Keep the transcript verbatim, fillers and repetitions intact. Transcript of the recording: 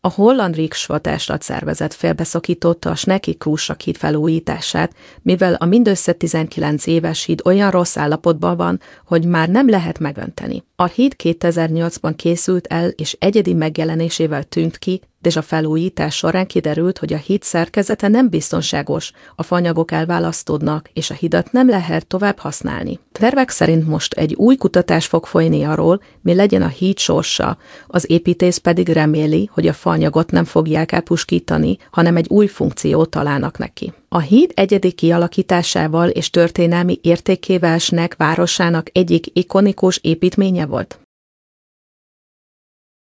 A holland Rijkswaterstaat szervezet félbeszakította a Snekky-Krusak híd felújítását, mivel a mindössze tizenkilenc éves híd olyan rossz állapotban van, hogy már nem lehet megönteni. A híd kétezer-nyolcban készült el és egyedi megjelenésével tűnt ki, de a felújítás során kiderült, hogy a híd szerkezete nem biztonságos, a faanyagok elválasztódnak, és a hidat nem lehet tovább használni. Tervek szerint most egy új kutatás fog folyni arról, mi legyen a híd sorsa, az építész pedig reméli, hogy a faanyagot nem fogják elpuskítani, hanem egy új funkciót találnak neki. A híd egyedi kialakításával és történelmi értékével Sneek városának egyik ikonikus építménye volt.